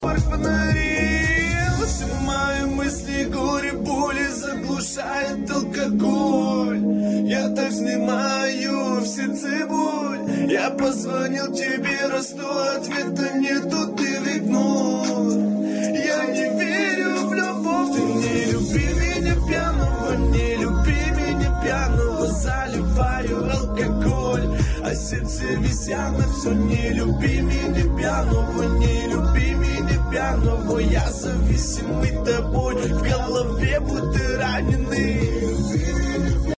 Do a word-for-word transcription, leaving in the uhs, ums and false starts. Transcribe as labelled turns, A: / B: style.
A: Фонарил, все мои мысли, горе, боли заглушает алкоголь. Я так снимаю в сердце боль. Я позвонил тебе, раз то ответа нету, ты в игнор. Я не верю в любовь. Ты не люби меня пьяного, не люби меня пьяного. Заливаю алкоголь, а сердце висят на все. Не люби меня пьяного, не люби меня пьяного. Я зависимый тобой, в голове будто раненый.